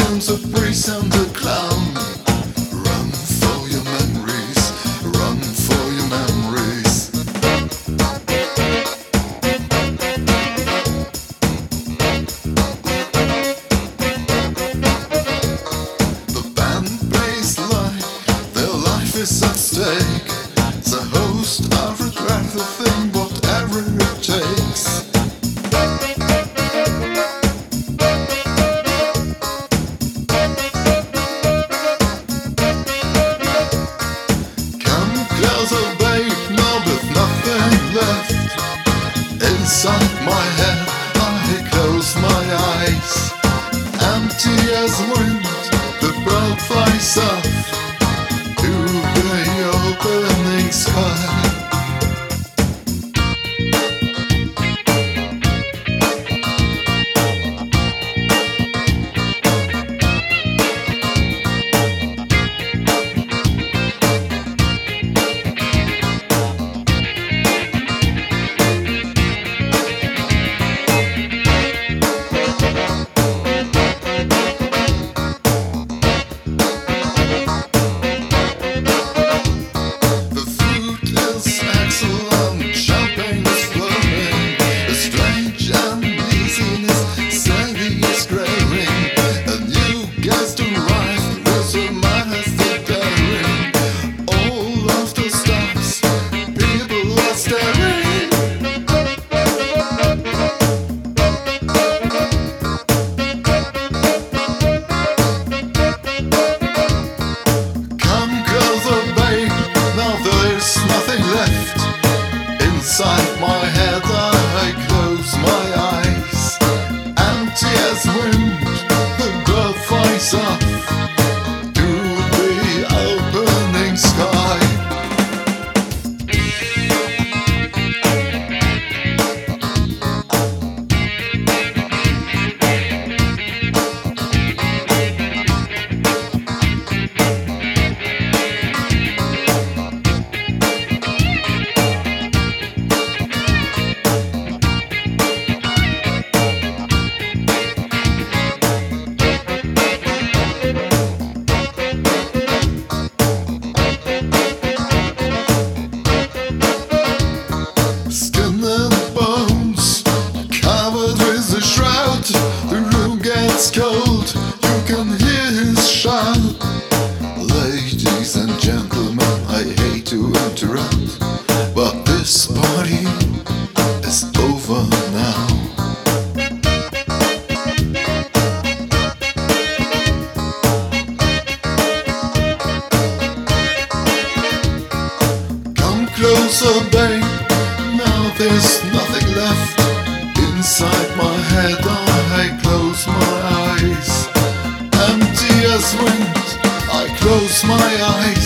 comes the priest and the clown. Run for your memories, run for your memories. The band plays like their life is at stake. The host, I regret the thing, whatever it takes. Inside my head, I close my eyes. Empty as wind, the bird flies up to the opening sky. Inside my head, I close my eyes. Empty as wind, the bird flies up to the opening sky. It's cold, you can hear his shout. Ladies and gentlemen, I hate to interrupt, but this party is over now. Come closer, babe, now there's nothing left. Inside my head, I close my eyes. Empty as wind, I close my eyes.